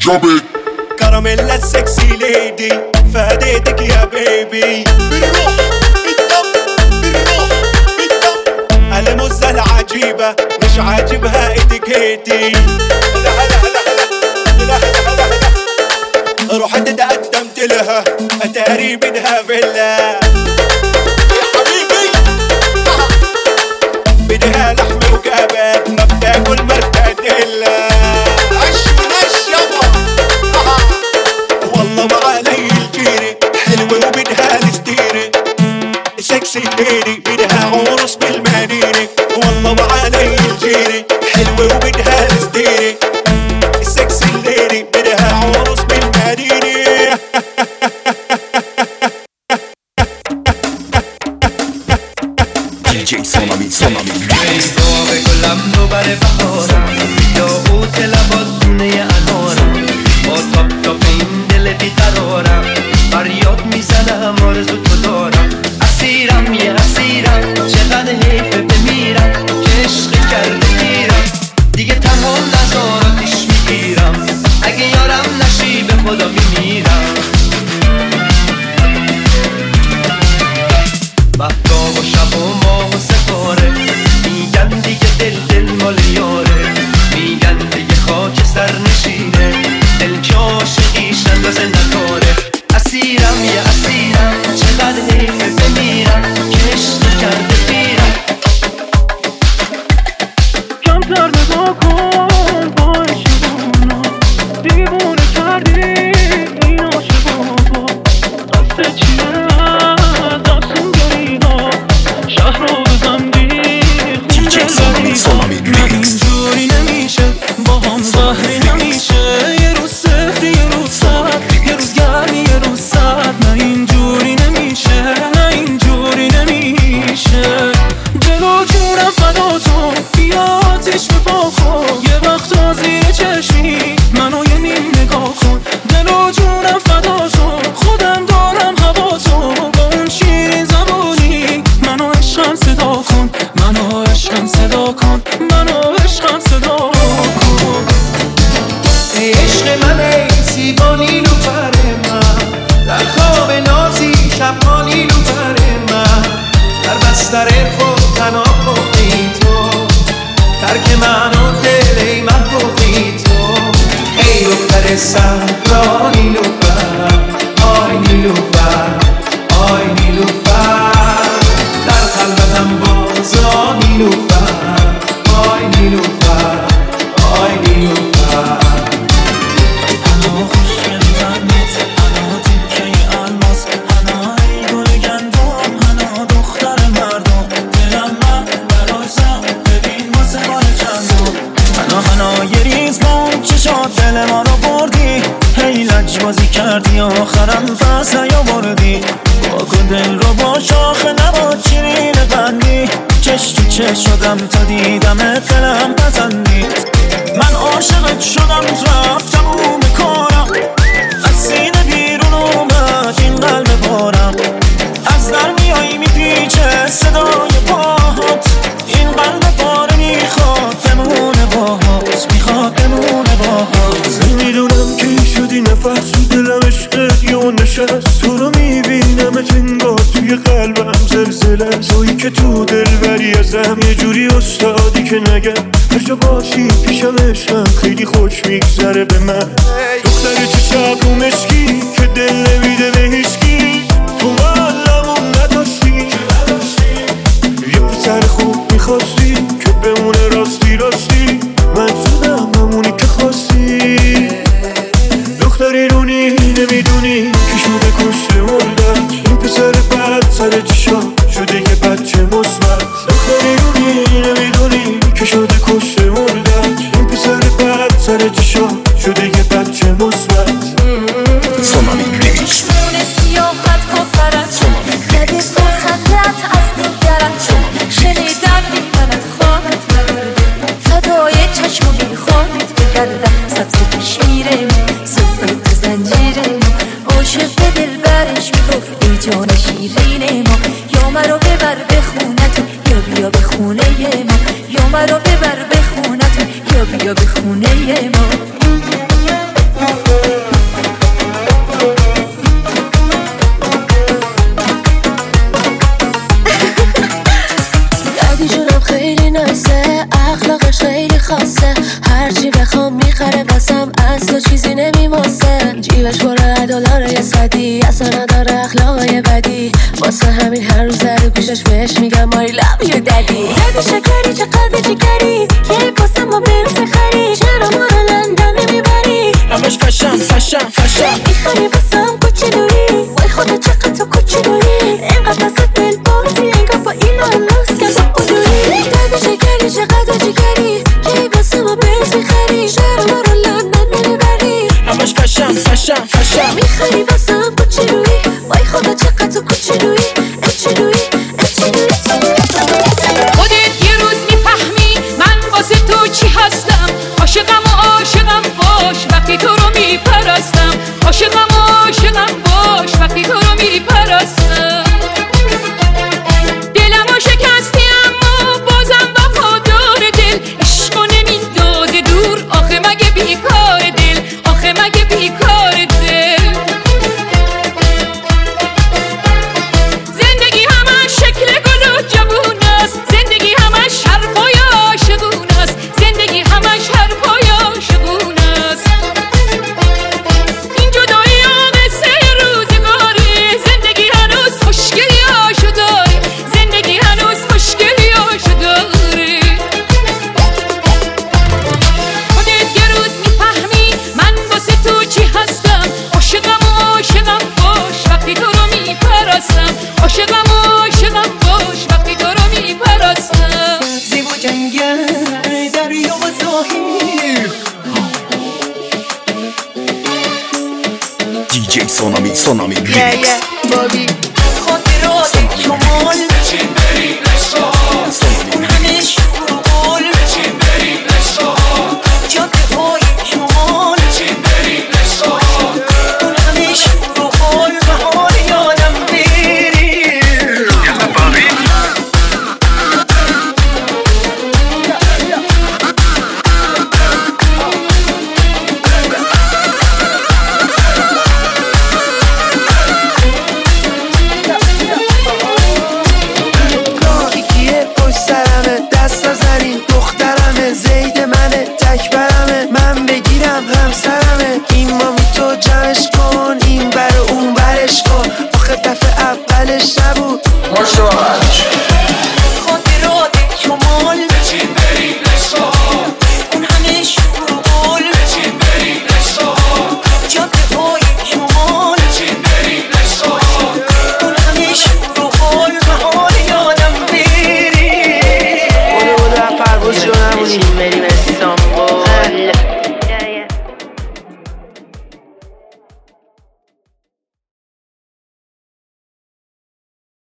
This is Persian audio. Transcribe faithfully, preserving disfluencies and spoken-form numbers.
Drop it. كراميلا السكسي ليدي فاديتك يا بيبي. بنروح بالدم بنروح بالدم. المزة العجيبة مش عاجبها اتيكيتي. هلا هلا هلا هلا هلا هلا هلا. رحت تقدمت لها اتاري بدها فيلا يا حبيبي. بدها لحم وكباب ما بتاكل مرتديلا. عش ونش يابا. والله ما علي الجيري حلوة وبدها الستيري. سكسي ليدي بدها عروس بالمدينة. والله ما علي الجيري حلوة وبدها الستيري. سكسي ليدي بدها عروس بالمدينة. دی جی سونامی سونامی استواره گلم دوباره بهارم یاقوت لبات دونه انارم با تاپ تاپ این دل بیقرارم فریاد میزنم آرزو تو دارم. اسیرم یه اسیرم چقدر حیفه بمیرم که عشق کرده گیرم دیگه تنها نزاراتیش میگیرم اگه یارم نشی به خدا میمیرم. مهتاب و شب و ماه و ستاره میگن دیگه دل دل مال یاره. میگن دیگه خاک سر نشینه دل که عاشقیش اندازه نداره. اسیرم یه اسیرم چقدر حیفه بمیرم که عشق کرده پیرم. کمتر نگاه کن با عشقونا دیوونه کردی این عاشقا. قصد چیه از افسونگری ها شهر رو بزندی خونده زدی ها. اینجوری نمیشه با هم ظاهری نمیشه. یه روز صفری یه روز صد یه روز گرمی یه روز سرد. نه اینجوری نمیشه نه اینجوری نمیشه. دل و جونم فدا تو بیا آتیش بپا کن. یه وقتا زیر چشمی منو یه نیم نگاه کن. دل و جونم فدا تو خودم دارم هوا تو. با اون شیرین زبونی منو عشقم صدا کن. منو عشقم صدا کن. منو عشقم صدا کن. ای عشق من ای زیبا نیلوفر من در خواب نازی شبها نیلوفر من در بستر خود تنها پختی تو ترک من و دل ای من پختی تو. ای دختر صحرا نیلوفر آی نیلوفر آی نیلوفر در خلوتم بازا نیلوفر آی نیلوفر آی نیلوفر. انا خوشگل تنیت انا تیکه الماس انا ای گل گندم انا دختر مردم. دلم من برای زم ببین واسه بار چندم. انا انا یه ریز بام چشات دل ما رو بردی. هی لج بازی کردی آخرم پس نیاوردی. واکن دل رو با شاخ نباد شیرین قندی. چش تو چش شدم تا دیدم دلم پسندی. من عاشقت شدم رفتم اون کارم از سینه بیرون اومد این قلب پارم. از در میایی میپیچه صدای پاهات. این قلب پاره میخواد بمونه باهات میخواد بمونه باهات. میدونم که شدی نفس تو دلم عشقت یه نشست. تو رو میبینم انگار توی قلبم زلزله. تویی که تو دل بری ازم یه جوری استادی که نگم هر جا باشی پیشم عشقم خیلی خوش میگذره به من. دختر چشم رو مشکی که دل نمیده به هیچکی. تو معلمون نداشتی یه پسر خوب میخواستی که بمونه راستی راستی. من شدم همونی که خواستی. دختری رونی نمیدونی که شده کشته مردت. این پسر بد سر چشا شده یه بچه مثبت. دختری رونی نمیدونی که شده کشته مردت. این پسر بد سر چشا شده یه بچه مثبت. سونامی ریمیکس سیاحت کفرت نده با خندت از دیگرت. شنیدم میمند خواهد بگردم فدای چشم و میخواهد بگردم. سبز کشمیرم صفت زنجیرم عاشق به دل برش میگفت ای جان شیرین ما. یا مرا ببر به خونت یا بیا به خونه ما. یا مرا ببر به خونت یا بیا به خونه ما. خیلی نایسه، اخلاقش خیلی خاصه، هرچی بخوام میخره واسم، از تو چیزی نمیماسه، جیبش پر دلاره یه صدی، اصلا نداره اخلاقای بدی، واسه همین هر روز رو گوشش بهش میگم I love you daddy. دادی شکری چقدر جگری، کی واسه ما برس خری، چرا ما رو لندن نمیبری؟ همش فشم فشم فشم میخری واسم کوچولویی، وای خدا چقدر تو کوچولویی، اینقدر واسه دل بازی، انگار با این آلاس که با قدوری. دادی شکری چقدر جگری، کی واسه ما برس میخری، چرا ما رو لندن نمیبری؟ همش فشم فشم فشم میخری واسم کوچولویی، وای خدا چقدر تو کوچولویی، اچولویی اچولویی. خودت یه روز میفهمی من واسه تو چی هستم، عاشقم و عاشقم باش وقتی تو رو میپرستم، عاشقم و عاشقم باش وقتی تو رو میپرستم. دلمو شکستی اما بازم وفادار دل، عشقو نمیندازه دور، آخه مگه بیکار دل، آخه مگه بیکار دل. زندگی همش شکل گل و جوون است، زندگی همش حرفای عاشقون است، زندگی همش حرفای عاشقون است. این جدایی ها قصه روزگاره، زندگی هنوز خوشگلی هاشو داره، زندگی هنوز خوشگلی هاشو داره. خودت یه روز میفهمی من واسه تو چی هستم، عاشقم و عاشقم باش وقتی تو رو میپرستم، عاشقم و عاشقم باش وقتی تو رو میپرستم. زیبا جنگل دریا و ساحل دی جی سونامی سونامی Yeah, yeah, Bobby